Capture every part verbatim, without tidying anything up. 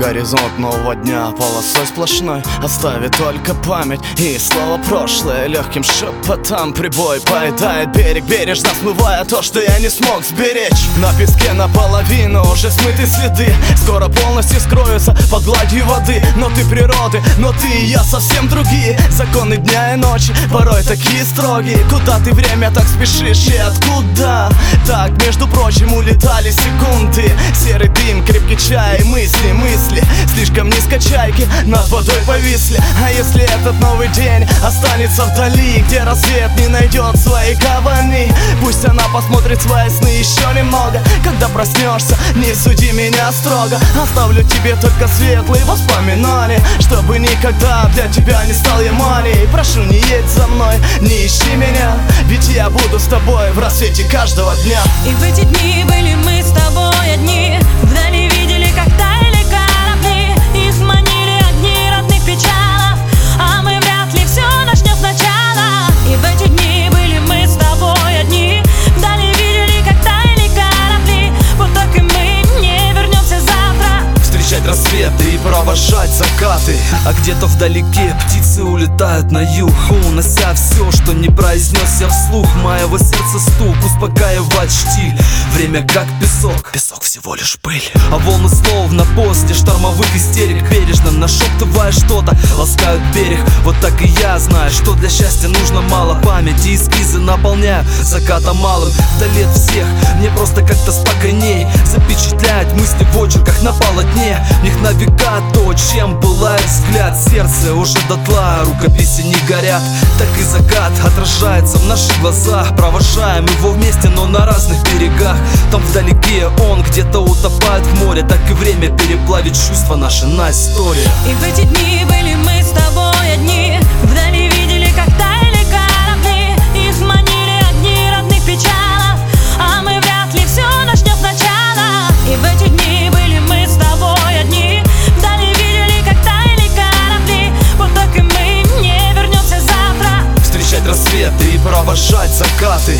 горизонт нового дня полосой сплошной оставит только память и слово прошлое легким шепотом. Прибой поедает берег, бережно смывая то, что я не смог сберечь. На песке наполовину уже смыты следы, скоро полностью скроются под гладью воды. Но ты природы, но ты и я совсем другие. Законы дня и ночи порой такие строгие. Куда ты, время, так спешишь и откуда? Так, между прочим, улетали секунды. Серый дым, крепкий чай, мысли, мысли слишком низко, чайки над водой повисли. А если этот новый день останется вдали, где рассвет не найдет своей кабани? Пусть она посмотрит свои сны еще немного. Когда проснешься, не суди меня строго. Оставлю тебе только светлые воспоминания, чтобы никогда для тебя не стал я манией. Прошу, не едь за мной, не ищи меня, ведь я буду с тобой в рассвете каждого дня. И в эти дни были мы с тобой одни, вдали видели, как таяли корабли. Их манили огни родных печалов, а мы вряд ли все начнем сначала. И в эти дни были мы с тобой одни, вдали видели, как таяли корабли. Вот так и мы не вернемся завтра. Встречать рассветы и провожать закаты. А где-то вдалеке птицы улетают на юг, унося все, что не произнес я вслух. Моего сердца стук успокаивать штиль. Время как песок, песок всего лишь пыль. А волны словно после штормовых истерик, бережно нашептывая что-то, ласкают берег. Вот так и я знаю, что для счастья нужно мало. Памяти и эскизы наполняю закатом малым. Вдали от всех мне просто как-то спокойней запечатлять мысли в очерках на полотне. В них на века то, чем пылает взгляд. Сердце уже дотла, рукописи не горят. Так и закат отражается в наших глазах. Провожаем его вместе, но на разных берегах. Там вдалеке он где-то утопает в море. Так и время переплавит чувства наши на историю. И в эти дни были мы с тобой одни, вдали видели, как таяли корабли. Их манили огни родных печалов, а мы вряд ли все начнем сначала. И в эти дни были мы с тобой одни, вдали видели, как таяли корабли. Вот так и мы не вернемся завтра. Встречать рассветы и провожать закаты.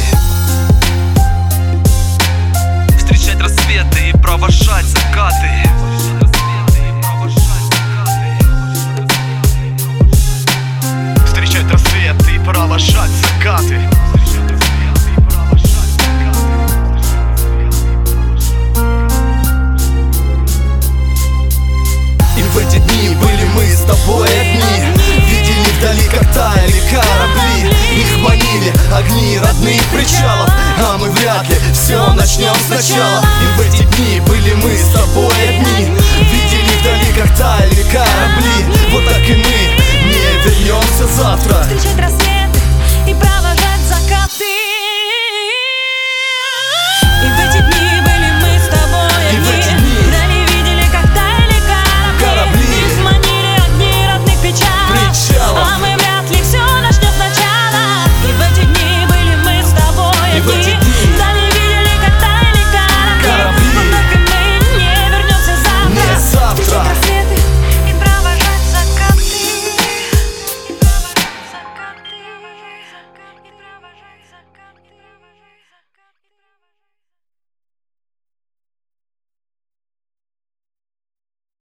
Встречать рассветы и провожать закаты. Встречать рассветы и провожать закаты. И в эти дни были мы с тобой одни, видели вдали, как таяли корабли. Их манили огни родных причалов, а мы вряд ли все начнем сначала. И в эти дни были мы с тобой одни, видели вдали, как таяли корабли. Вот так и мы не вернемся завтра.